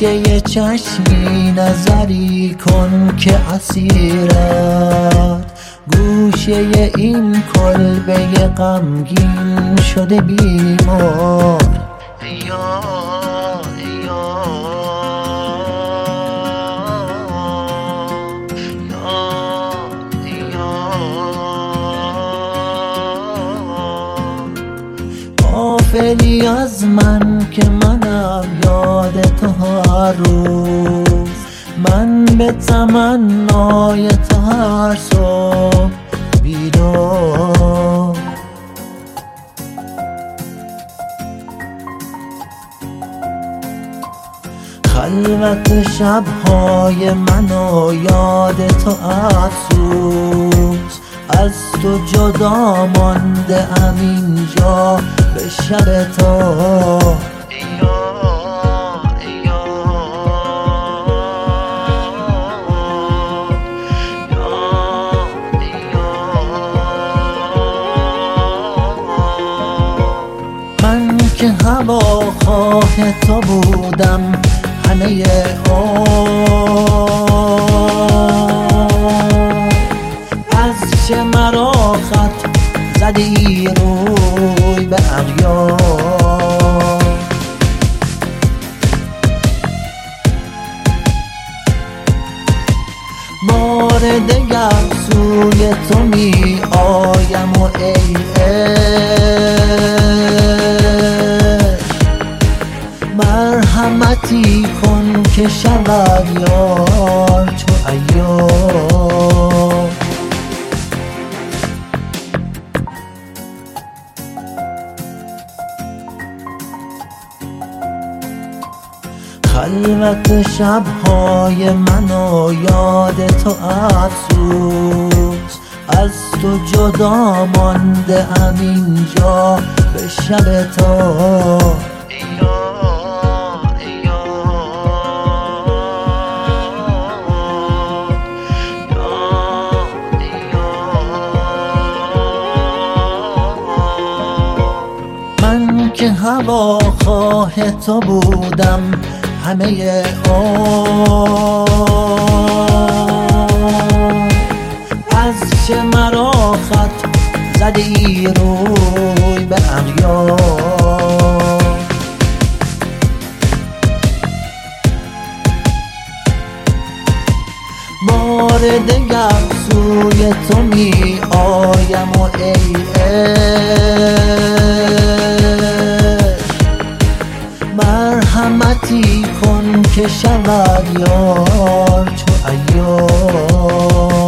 گوشه چشمی نظری کن که اسیرت گوشه این کلبه غمگین شده بیمار. غافلی از من که منم یاد تو هر روز، من به تمنای تو هر صبح بیدار. خلوت شبهای من و یاد تو افسوس، از تو جدا مانده ام اینجا به شب تو. من که هواخواه تو بودم همه از چه مرا خط زدی روی به اغیار. بار دگر سوی تو می آیم و ای مرحمتی کن که شود یار چو عیار. خلوت شبهای من و یاد تو افسوس، از تو جدا مانده ام اینجا به شب تو. من که هواخواه تو بودم همه از چه مرا خط زدی روی به اغیار. بار دگر سوی تو می آیم و ای مرحمتی کن که شود یار چو عیار.